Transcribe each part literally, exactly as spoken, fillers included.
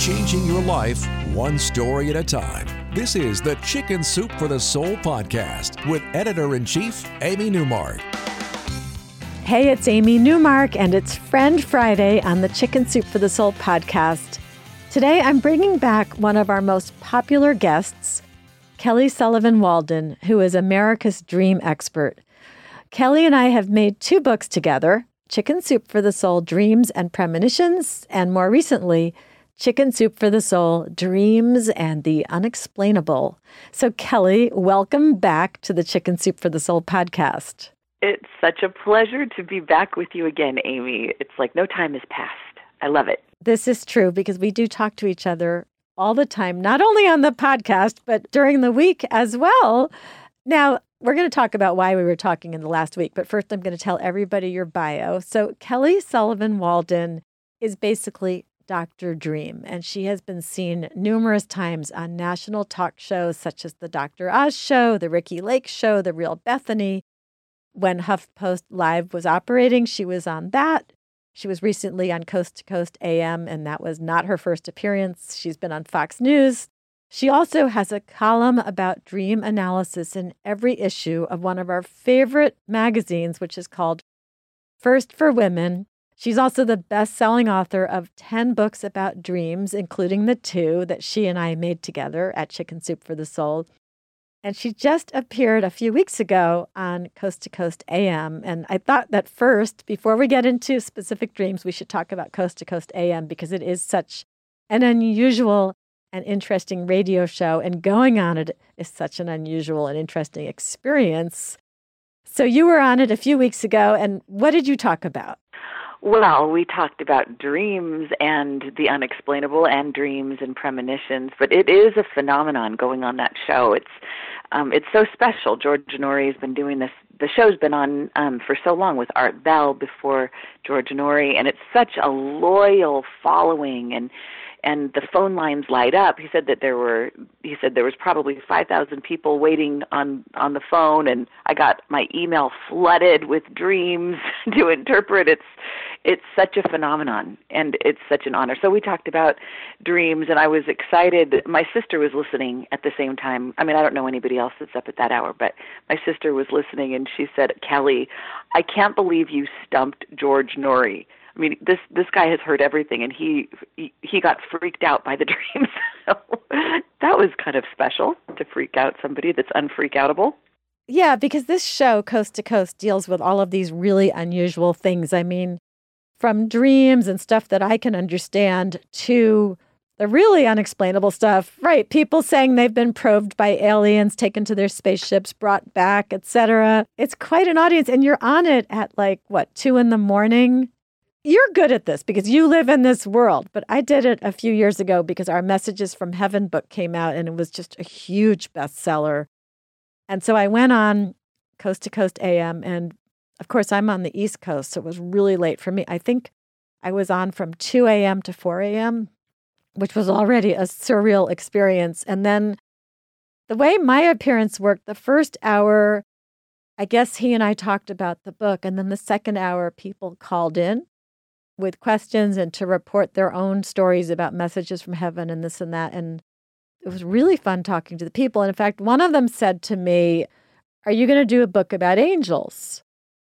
changing your life one story at a time. This is the Chicken Soup for the Soul podcast with Editor-in-Chief Amy Newmark. Hey, it's Amy Newmark, and it's Friend Friday on the Chicken Soup for the Soul podcast. Today, I'm bringing back one of our most popular guests, Kelly Sullivan Walden, who is America's dream expert. Kelly and I have made two books together, Chicken Soup for the Soul, Dreams and Premonitions, and more recently, Chicken Soup for the Soul, Dreams and the Unexplainable. So, Kelly, welcome back to the Chicken Soup for the Soul podcast. It's such a pleasure to be back with you again, Amy. It's like no time has passed. I love it. This is true because we do talk to each other all the time, not only on the podcast, but during the week as well. Now, we're going to talk about why we were talking in the last week, but first I'm going to tell everybody your bio. So Kelly Sullivan Walden is basically Doctor Dream, and she has been seen numerous times on national talk shows such as the Doctor Oz Show, the Ricky Lake Show, the Real Bethany. When HuffPost Live was operating, she was on that. She was recently on Coast to Coast A M, and that was not her first appearance. She's been on Fox News. She also has a column about dream analysis in every issue of one of our favorite magazines, which is called First for Women. She's also the best-selling author of ten books about dreams, including the two that she and I made together at Chicken Soup for the Soul. And she just appeared a few weeks ago on Coast to Coast A M. And I thought that first, before we get into specific dreams, we should talk about Coast to Coast A M because it is such an unusual and interesting radio show. And going on it is such an unusual and interesting experience. So you were on it a few weeks ago. And what did you talk about? Well, we talked about dreams and the unexplainable and dreams and premonitions, but it is a phenomenon going on that show. It's um, it's so special. George Noory has been doing this. The show's been on um, for so long with Art Bell before George Noory, and it's such a loyal following, and and the phone lines light up. He said that there were, he said there was probably five thousand people waiting on, on the phone, and I got my email flooded with dreams to interpret. It's, it's such a phenomenon, and it's such an honor. So we talked about dreams, and I was excited. My sister was listening at the same time. I mean, I don't know anybody else that's up at that hour, but my sister was listening, and she said, Kelly, I can't believe you stumped George Noory. I mean, this this guy has heard everything, and he he, he got freaked out by the dreams. So that was kind of special to freak out somebody that's unfreak-outable. Yeah, because this show, Coast to Coast, deals with all of these really unusual things. I mean, from dreams and stuff that I can understand to the really unexplainable stuff. Right, people saying they've been probed by aliens, taken to their spaceships, brought back, et cetera. It's quite an audience, and you're on it at like, what, two in the morning? You're good at this because you live in this world, but I did it a few years ago because our Messages from Heaven book came out and it was just a huge bestseller. And so I went on Coast to Coast A M, and of course I'm on the East Coast, so it was really late for me. I think I was on from two a.m. to four a.m., which was already a surreal experience. And then the way my appearance worked, the first hour, I guess he and I talked about the book, and then the second hour people called in with questions and to report their own stories about Messages from Heaven and this and that. And it was really fun talking to the people. And in fact, one of them said to me, are you going to do a book about angels?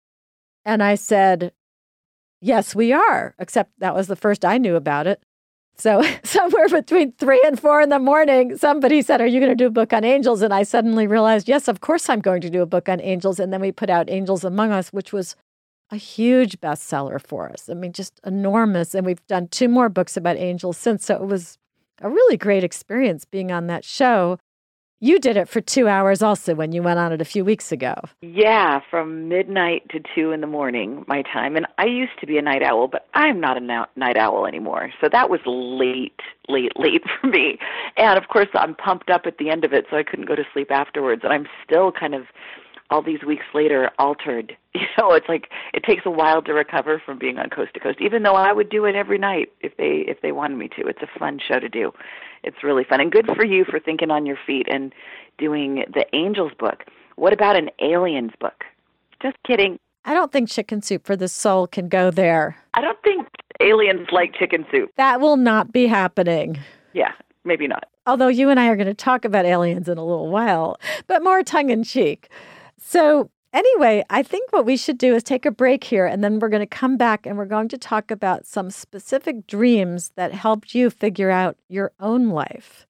And I said, yes, we are, except that was the first I knew about it. So somewhere between three and four in the morning, somebody said, are you going to do a book on angels? And I suddenly realized, yes, of course I'm going to do a book on angels. And then we put out Angels Among Us, which was a huge bestseller for us. I mean, just enormous. And we've done two more books about angels since. So it was a really great experience being on that show. You did it for two hours also when you went on it a few weeks ago. Yeah, from midnight to two in the morning, my time. And I used to be a night owl, but I'm not a night owl anymore. So that was late, late, late for me. And of course, I'm pumped up at the end of it, so I couldn't go to sleep afterwards. And I'm still kind of, all these weeks later, altered. You know, it's like it takes a while to recover from being on Coast to Coast, even though I would do it every night if they if they wanted me to. It's a fun show to do. It's really fun. And good for you for thinking on your feet and doing the Angels book. What about an Aliens book? Just kidding. I don't think Chicken Soup for the Soul can go there. I don't think aliens like chicken soup. That will not be happening. Yeah, maybe not. Although you and I are going to talk about aliens in a little while, but more tongue in cheek. So anyway, I think what we should do is take a break here, and then we're going to come back and we're going to talk about some specific dreams that helped you figure out your own life.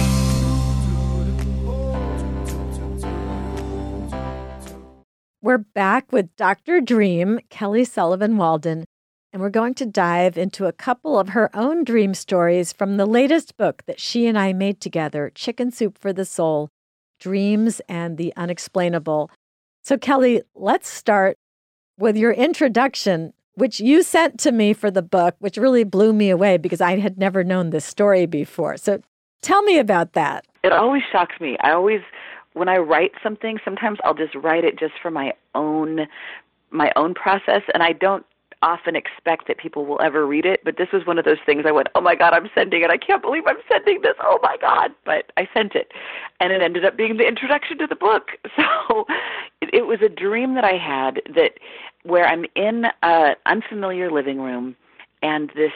We're back with Doctor Dream, Kelly Sullivan Walden, and we're going to dive into a couple of her own dream stories from the latest book that she and I made together, Chicken Soup for the Soul, Dreams and the Unexplainable. So, Kelly, let's start with your introduction, which you sent to me for the book, which really blew me away because I had never known this story before. So tell me about that. It always shocks me. I always, when I write something, sometimes I'll just write it just for my own, my own process, and I don't often expect that people will ever read it, but this was one of those things I went, oh my God, I'm sending it. I can't believe I'm sending this. Oh my God. But I sent it, and it ended up being the introduction to the book. So it, it was a dream that I had that where I'm in an unfamiliar living room, and this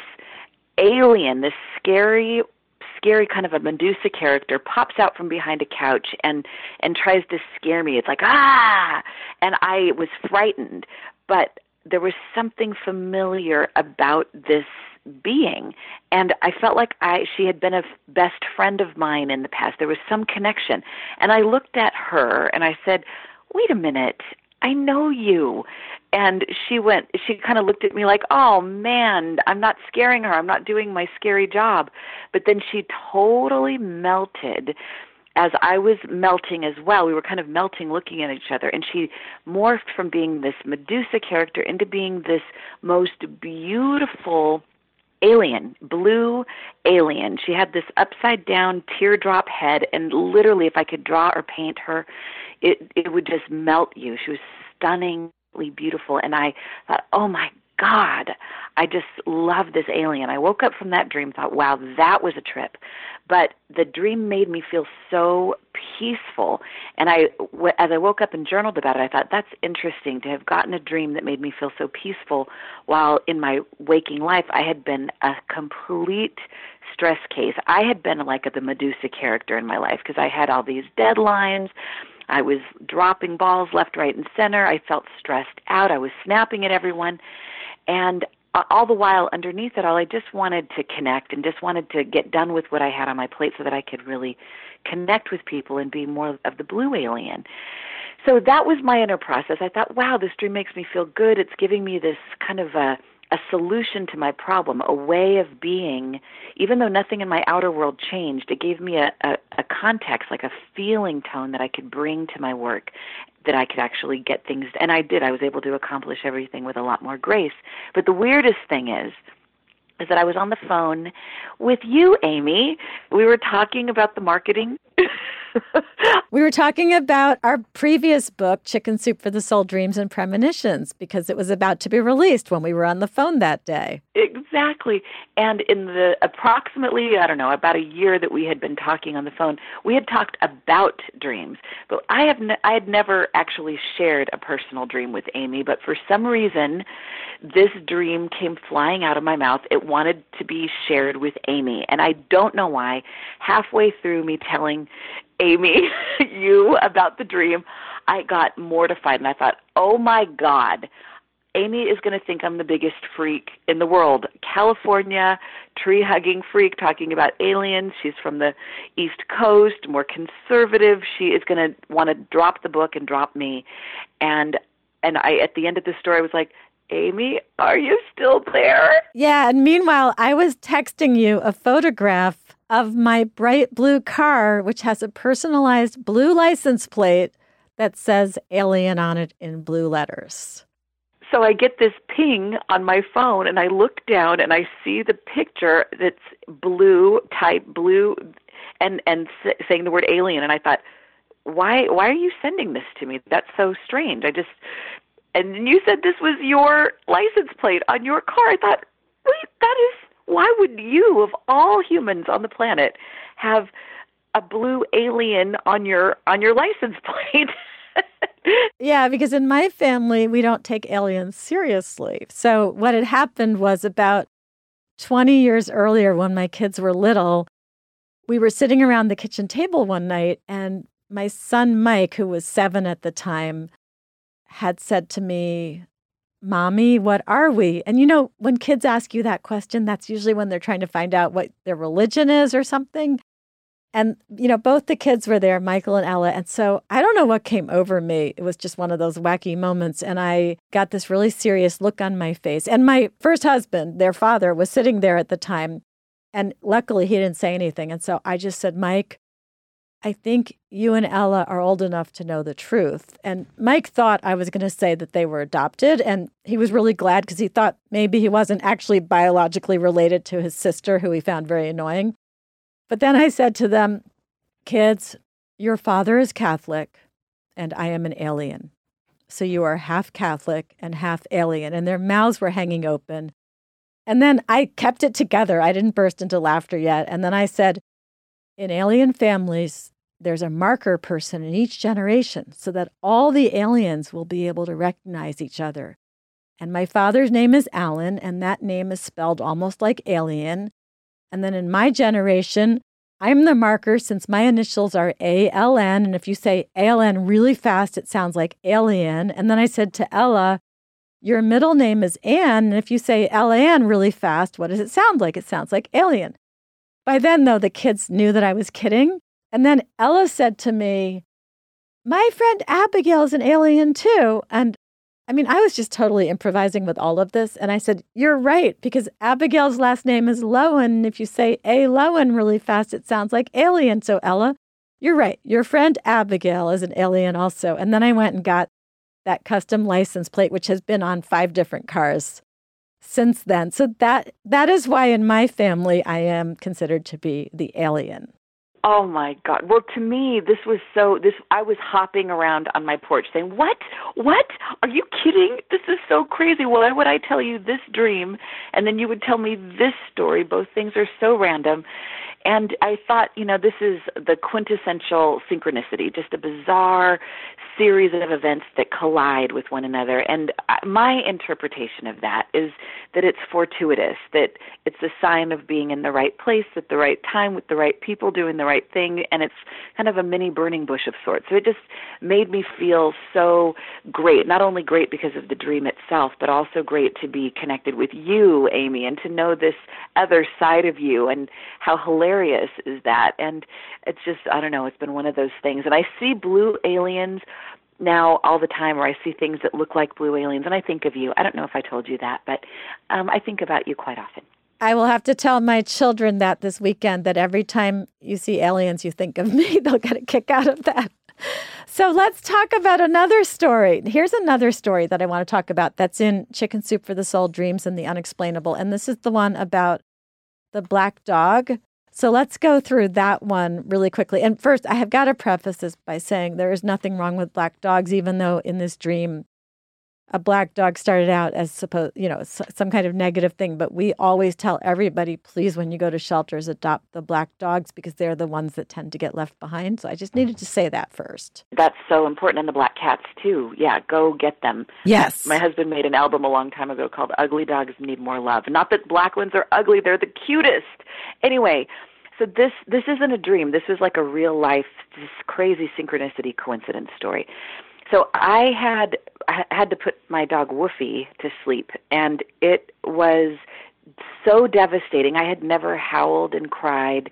alien, this scary scary kind of a Medusa character pops out from behind a couch and, and tries to scare me. It's like, ah! And I was frightened, but there was something familiar about this being, and I felt like I she had been a best friend of mine in the past. There was some connection, and I looked at her and I said, wait a minute, I know you. And she went, she kind of looked at me like, oh man, I'm not scaring her, I'm not doing my scary job. But then she totally melted as I was melting as well. We were kind of melting, looking at each other, and she morphed from being this Medusa character into being this most beautiful alien, blue alien. She had this upside-down teardrop head, and literally, if I could draw or paint her, it, it would just melt you. She was stunningly beautiful, and I thought, oh my God, I just love this alien. I woke up from that dream, thought, wow, that was a trip. But the dream made me feel so peaceful. And I, as I woke up and journaled about it, I thought, that's interesting to have gotten a dream that made me feel so peaceful, while in my waking life I had been a complete stress case. I had been like a, the Medusa character in my life because I had all these deadlines. I was dropping balls left, right, and center. I felt stressed out. I was snapping at everyone. And all the while, underneath it all, I just wanted to connect and just wanted to get done with what I had on my plate so that I could really connect with people and be more of the blue alien. So that was my inner process. I thought, wow, this dream makes me feel good. It's giving me this kind of a, a solution to my problem, a way of being. Even though nothing in my outer world changed, it gave me a, a, a context, like a feeling tone that I could bring to my work, that I could actually get things, and I did. I was able to accomplish everything with a lot more grace. But the weirdest thing is, is that I was on the phone with you, Amy. We were talking about the marketing. We were talking about our previous book, Chicken Soup for the Soul, Dreams and Premonitions, because it was about to be released when we were on the phone that day. Exactly. And in the approximately, I don't know, about a year that we had been talking on the phone, we had talked about dreams. But I have ne- I had never actually shared a personal dream with Amy, but for some reason, this dream came flying out of my mouth. It wanted to be shared with Amy, and I don't know why. Halfway through me telling Amy, you, about the dream, I got mortified, and I thought, oh my God, Amy is going to think I'm the biggest freak in the world. California, tree-hugging freak talking about aliens. She's from the East Coast, more conservative. She is going to want to drop the book and drop me. And and I, at the end of the story, I was like, Amy, are you still there? Yeah, and meanwhile, I was texting you a photograph of my bright blue car, which has a personalized blue license plate that says alien on it in blue letters. So I get this ping on my phone, and I look down, and I see the picture that's blue, type blue, and, and saying the word alien. And I thought, why why are you sending this to me? That's so strange. I just, and you said this was your license plate on your car. I thought, wait, that is, why would you, of all humans on the planet, have a blue alien on your on your license plate? Yeah, because in my family, we don't take aliens seriously. So what had happened was about twenty years earlier, when my kids were little, we were sitting around the kitchen table one night, and my son Mike, who was seven at the time, had said to me, "Mommy, what are we?" And you know, when kids ask you that question, that's usually when they're trying to find out what their religion is or something. And, you know, both the kids were there, Michael and Ella. And so I don't know what came over me. It was just one of those wacky moments. And I got this really serious look on my face. And my first husband, their father, was sitting there at the time. And luckily, he didn't say anything. And so I just said, "Mike, I think you and Ella are old enough to know the truth." And Mike thought I was going to say that they were adopted. And he was really glad because he thought maybe he wasn't actually biologically related to his sister, who he found very annoying. But then I said to them, "Kids, your father is Catholic and I am an alien. So you are half Catholic and half alien." And their mouths were hanging open. And then I kept it together. I didn't burst into laughter yet. And then I said, "In alien families, there's a marker person in each generation so that all the aliens will be able to recognize each other. And my father's name is Alan, and that name is spelled almost like alien. And then in my generation, I'm the marker since my initials are A L N. And if you say A L N really fast, it sounds like alien." And then I said to Ella, "Your middle name is Ann. And if you say L A N really fast, what does it sound like? It sounds like alien." By then, though, the kids knew that I was kidding. And then Ella said to me, "My friend Abigail is an alien too." And I mean, I was just totally improvising with all of this. And I said, "You're right, because Abigail's last name is Lowen. If you say A. Lowen really fast, it sounds like alien. So Ella, you're right. Your friend Abigail is an alien also." And then I went and got that custom license plate, which has been on five different cars since then. So that that is why in my family, I am considered to be the alien. Oh my God. Well, to me, this was so, this, I was hopping around on my porch saying, what, what, are you kidding? This is so crazy. Why would I tell you this dream? And then you would tell me this story. Both things are so random. And I thought, you know, this is the quintessential synchronicity, just a bizarre series of events that collide with one another. And my interpretation of that is that it's fortuitous, that it's a sign of being in the right place at the right time with the right people doing the right thing, and it's kind of a mini burning bush of sorts. So it just made me feel so great, not only great because of the dream itself, but also great to be connected with you, Amy, and to know this other side of you, and how hilarious is that. And it's just, I don't know, it's been one of those things. And I see blue aliens now all the time, or I see things that look like blue aliens, and I think of you. I don't know if I told you that, but um, I think about you quite often. I will have to tell my children that this weekend, that every time you see aliens, you think of me. They'll get a kick out of that. So let's talk about another story. Here's another story that I want to talk about that's in Chicken Soup for the Soul, Dreams and the Unexplainable. And this is the one about the black dog. So let's go through that one really quickly. And first, I have got to preface this by saying there is nothing wrong with black dogs, even though in this dream, a black dog started out as supposed, you know, some kind of negative thing. But we always tell everybody, please, when you go to shelters, adopt the black dogs because they're the ones that tend to get left behind. So I just needed to say that first. That's so important. And the black cats, too. Yeah, go get them. Yes. My husband made an album a long time ago called Ugly Dogs Need More Love. Not that black ones are ugly. They're the cutest. Anyway, so this this isn't a dream. This is like a real life, this crazy synchronicity coincidence story. So I had I had to put my dog Woofy to sleep, and it was so devastating. I had never howled and cried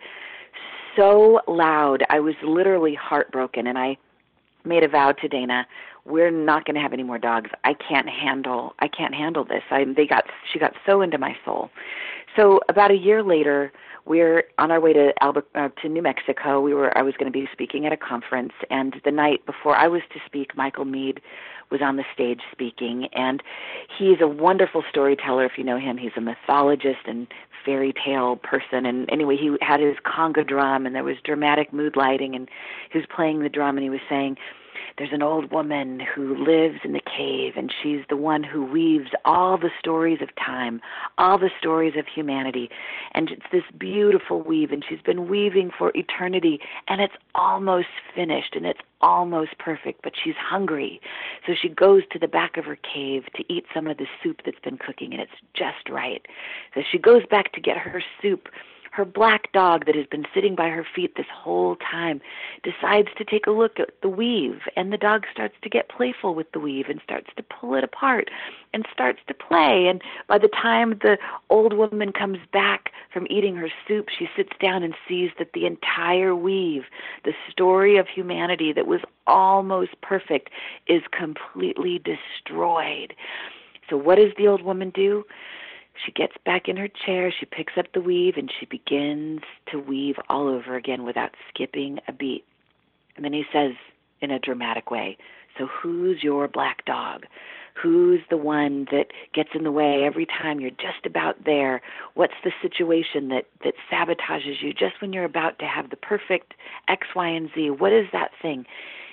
so loud. I was literally heartbroken, and I made a vow to Dana, we're not going to have any more dogs. I can't handle I can't handle this. I they got she got so into my soul. So about a year later, we're on our way to Albu- uh, to New Mexico. We were I was going to be speaking at a conference, and the night before I was to speak, Michael Meade was on the stage speaking, and he's a wonderful storyteller. If you know him, he's a mythologist and fairy tale person. And anyway, he had his conga drum, and there was dramatic mood lighting, and he was playing the drum, and he was saying, there's an old woman who lives in the cave, and she's the one who weaves all the stories of time, all the stories of humanity. And it's this beautiful weave, and she's been weaving for eternity, and it's almost finished, and it's almost perfect, but she's hungry. So she goes to the back of her cave to eat some of the soup that's been cooking, and it's just right. So she goes back to get her soup. Her black dog that has been sitting by her feet this whole time decides to take a look at the weave, and the dog starts to get playful with the weave and starts to pull it apart and starts to play. And by the time the old woman comes back from eating her soup, she sits down and sees that the entire weave, the story of humanity that was almost perfect, is completely destroyed. So what does the old woman do? She gets back in her chair, she picks up the weave, and she begins to weave all over again without skipping a beat. And then he says in a dramatic way, so who's your black dog? Who's the one that gets in the way every time you're just about there? What's the situation that, that sabotages you just when you're about to have the perfect X, Y, and Z? What is that thing?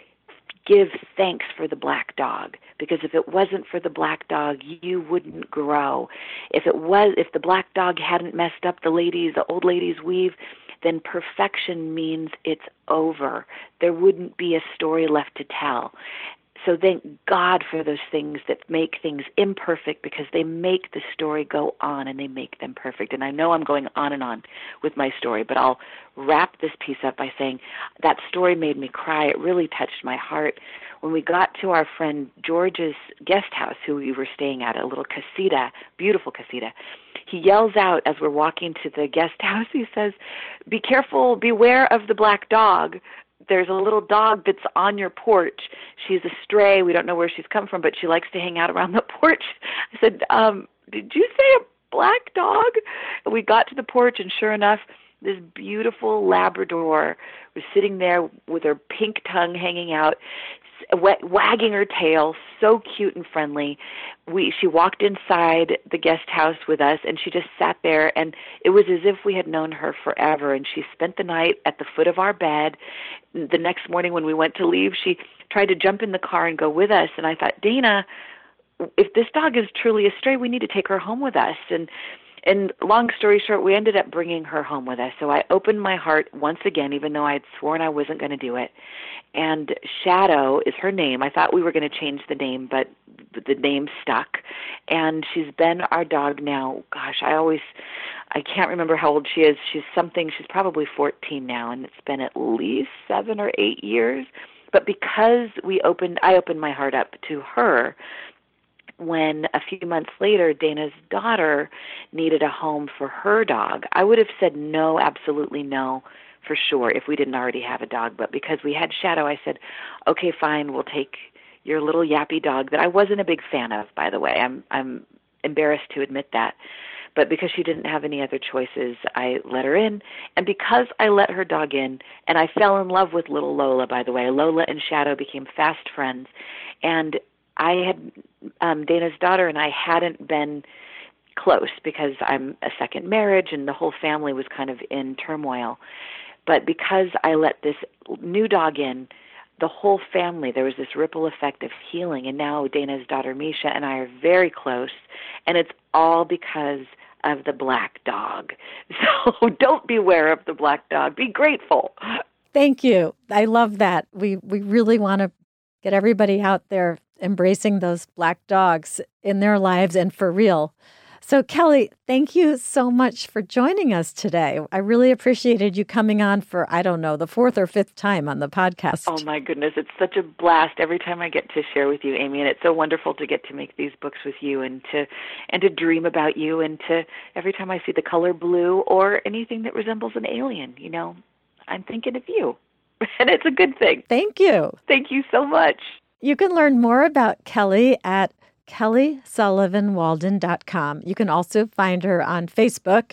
Give thanks for the black dog, because if it wasn't for the black dog, you wouldn't grow. If it was, if the black dog hadn't messed up the ladies, the old ladies' weave, then perfection means it's over. There wouldn't be a story left to tell. So thank God for those things that make things imperfect, because they make the story go on and they make them perfect. And I know I'm going on and on with my story, but I'll wrap this piece up by saying that story made me cry. It really touched my heart. When we got to our friend George's guest house, who we were staying at, a little casita, beautiful casita, he yells out as we're walking to the guest house, he says, "Be careful, beware of the black dog. There's a little dog that's on your porch. She's a stray. We don't know where she's come from, but she likes to hang out around the porch." I said, um, did you say a black dog? And we got to the porch, and sure enough, this beautiful Labrador was sitting there with her pink tongue hanging out, wagging her tail, so cute and friendly. We she walked inside the guest house with us, and she just sat there, and it was as if we had known her forever. And she spent the night at the foot of our bed. The next morning when we went to leave, she tried to jump in the car and go with us, and I thought, Dana, if this dog is truly a stray, we need to take her home with us. And And long story short, we ended up bringing her home with us. So I opened my heart once again, even though I had sworn I wasn't going to do it. And Shadow is her name. I thought we were going to change the name, but the name stuck. And she's been our dog now. Gosh, I always, I can't remember how old she is. She's something, she's probably fourteen now, and it's been at least seven or eight years. But because we opened, I opened my heart up to her, when a few months later, Dana's daughter needed a home for her dog, I would have said no, absolutely no, for sure, if we didn't already have a dog. But because we had Shadow, I said, okay, fine, we'll take your little yappy dog that I wasn't a big fan of, by the way. I'm I'm embarrassed to admit that. But because she didn't have any other choices, I let her in. And because I let her dog in, and I fell in love with little Lola, by the way, Lola and Shadow became fast friends. And I had, um, Dana's daughter and I hadn't been close because I'm a second marriage and the whole family was kind of in turmoil. But because I let this new dog in, the whole family, there was this ripple effect of healing. And now Dana's daughter, Misha, and I are very close. And it's all because of the black dog. So don't beware of the black dog. Be grateful. Thank you. I love that. We, we really want to get everybody out there embracing those black dogs in their lives and for real. So Kelly, thank you so much for joining us today. I really appreciated you coming on for, I don't know, the fourth or fifth time on the podcast. Oh my goodness, it's such a blast every time I get to share with you, Amy, and it's so wonderful to get to make these books with you and to and to dream about you, and to every time I see the color blue or anything that resembles an alien, you know, I'm thinking of you. And it's a good thing. Thank you. Thank you so much. You can learn more about Kelly at kelly sullivan walden dot com. You can also find her on Facebook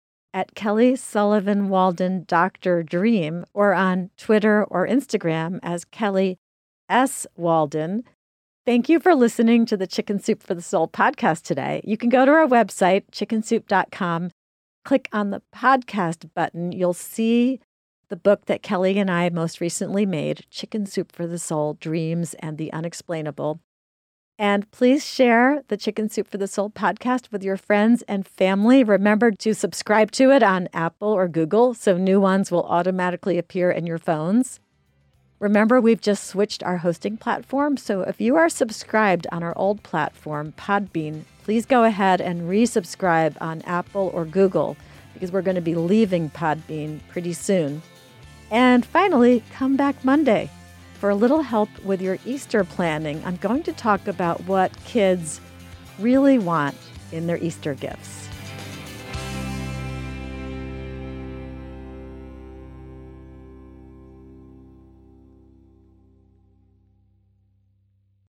at Kelly Sullivan Walden Doctor Dream, or on Twitter or Instagram as Kelly S. Walden. Thank you for listening to the Chicken Soup for the Soul podcast today. You can go to our website, chicken soup dot com, click on the podcast button. You'll see the book that Kelly and I most recently made, Chicken Soup for the Soul, Dreams and the Unexplainable. And please share the Chicken Soup for the Soul podcast with your friends and family. Remember to subscribe to it on Apple or Google so new ones will automatically appear in your phones. Remember, we've just switched our hosting platform, so if you are subscribed on our old platform, Podbean, please go ahead and resubscribe on Apple or Google, because we're going to be leaving Podbean pretty soon. And finally, come back Monday for a little help with your Easter planning. I'm going to talk about what kids really want in their Easter gifts.